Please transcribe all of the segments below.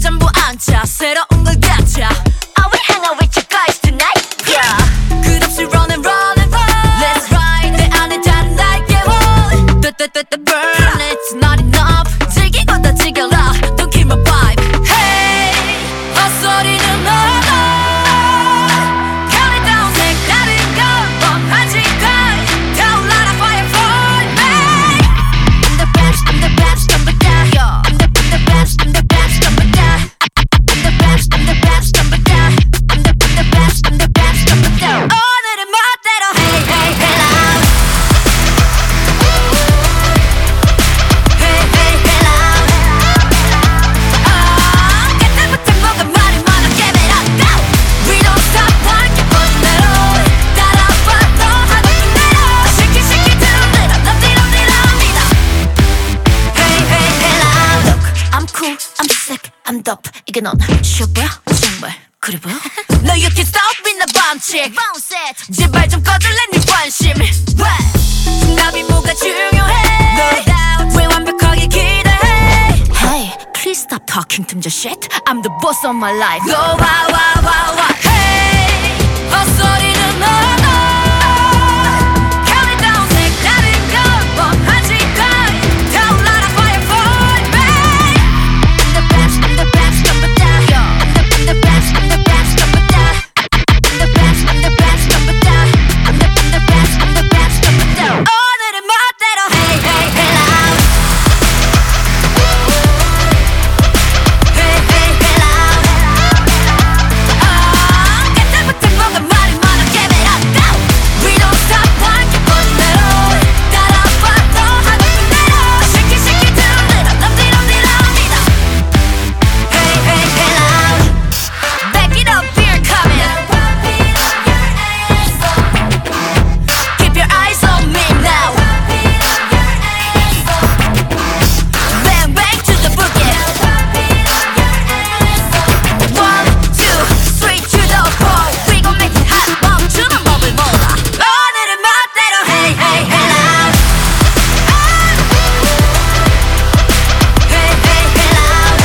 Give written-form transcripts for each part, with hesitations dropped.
전부 앉아 새로운 걸 갖자. Are we hang out with you guys tonight? Yeah. 끝없이 run and run and run. Let's ride. 내 안에 다른 날 깨워. burn. It's not enough. 즐기고 더 즐겨라. Don't kill my vibe. Hey, 헛소리는 너도. Count it down. 색다른 걸 뻔하지 걸. 타올라라 fire for me. I'm the best. I'm the best. 전부 다. I'm the best. I'm the best. 전부 다. I'm the best. I'm the best. 전부 다. I'm the best. I'm the best. 전부 다. 오늘은 멋대로. Hey, hey, hey, loud. Hey, hey, hey, loud. 그때부터 뭐가 말이 많아. Give it up, go. We don't stop. 함께 뻗은 대로. 따라와 또 하고픈 대로. Shake it, shake it, do a little. 럽디럽디럽디럽. Hey, hey, hey, loud. Look, I'm cool, I'm sick, I'm dope. 이게 넌 쉬워 보여? 정말 그래 보여? No, you can't stop me, 나 반칙. Bounce it. 제발 좀 꺼질래 네 관심. 정답이 뭐가 중요해? No doubt. 왜 완벽하게 기대해? Hey, please stop talking to me shit. I'm the boss of my life. Go, wow, wow, wow, wow. Hey, 헛소리는 너도. Count it down. 색다른 걸 뻔하지 걸. 타올라라 fire for me. I'm the best. I'm the best. 전부 다. I'm the best. I'm the best. 전부 다. I'm the best. I'm the best. 전부 다. I'm the best. I'm the best. 전부 다. 오늘은 멋대로. Hey, hey, hey, loud. Hey, hey, hey, loud. 그때부터 뭐가 말이 많아. Give it up, go. We don't stop. 함께 뻗은 대로. 따라와 또 하고픈 대로. Shake it, shake it, do a little. 럽디럽디럽디럽. Hey, hey, hey, loud. Back it up, beer coming. Keep your eyes on me now. Bang, bang to the boogie. 1, 2, 3 to the 4. We gon' make it hot. 멈추는 법을 몰라. 오늘은 멋대로. Hey, hey, hey, loud. Hey, hey, hey, loud.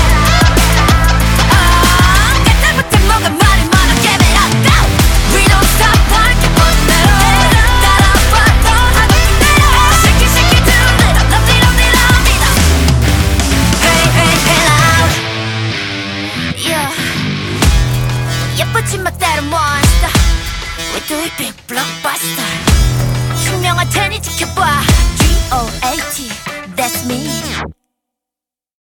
그때부터 뭐가 말이 많아. Give it up, go. We don't stop. 함께 뻗은 대로. 따라와 또 하고픈 대로. Shake it, shake it, do a little. 럽디럽디럽디럽. Hey, hey, hey, loud. Yeah. 예쁘지만 때론 monster. We do it big blockbuster. 투명할 테니 지켜봐.